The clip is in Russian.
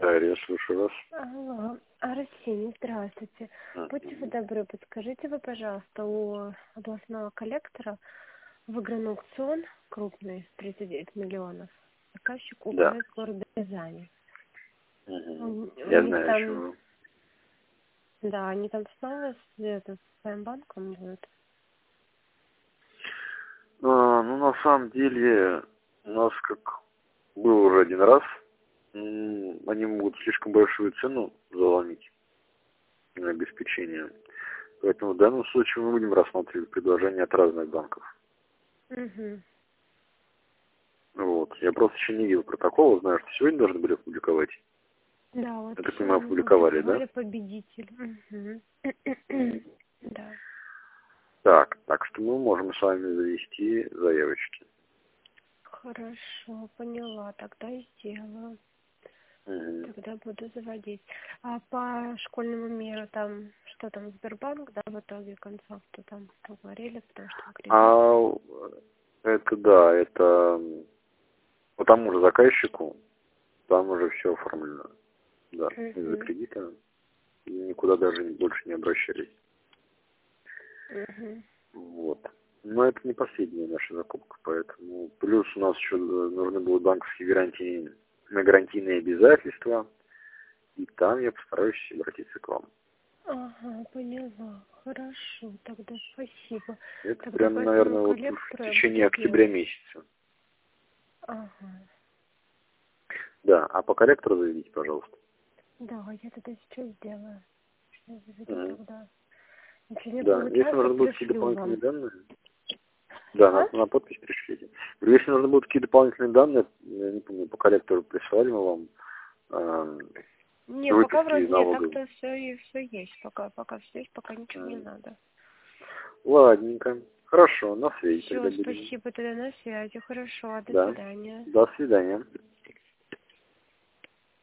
Да, я слушаю вас. Алло, Арсений, здравствуйте. Будьте вы добры, подскажите вы, пожалуйста, у областного коллектора выигран аукцион крупный, 39 миллионов. Заказчик Да. УКС города Рязани. Я У них знаю, там, чего. да, они там снова с своим банком будут. Ну, на самом деле, у нас как было уже один раз, они могут слишком большую цену заломить на обеспечение. Поэтому в данном случае мы будем рассматривать предложения от разных банков. Угу. Вот. Я просто еще не видел протокола, знаю, что сегодня должны были опубликовать. Да, вот Я так понимаю, сегодня опубликовали, да? победитель. Угу. Да. Так что мы можем с вами завести заявочки. Хорошо, поняла, тогда и сделаю. Угу. Тогда буду заводить. А по школьному миру там, что там, Сбербанк, да, в итоге концов-то там поговорили, потому что кредит. Это да, это по тому же заказчику, там уже все оформлено. Да, из-за кредита никуда даже больше не обращались. Вот. Но это не последняя наша закупка, поэтому плюс у нас еще нужны будут банковские гарантии на гарантийные обязательства, и там я постараюсь обратиться к вам. Ага, поняла. Хорошо, тогда спасибо. Это Тогда прям, по наверное, этому вот в коллектору я течение буду октября делать. месяца. Ага. Да, а по коллектору заведите, пожалуйста. Да, я тогда сейчас сделаю. Сейчас заведу Угу. тогда. Если не Да, если получается, нужны будут какие-то пришлю дополнительные вам. данные, да, А? на подпись пришлите. Говорю, если нужны будут какие-то дополнительные данные, я не помню, по коллектору присылали мы вам Не, пока выписки вроде из нет, налоговой. так-то все есть. Пока все есть, пока ничего не надо. Ладненько. Хорошо, на связи тогда Все, будем. спасибо, тогда на связи. Хорошо, до Да. свидания. До свидания.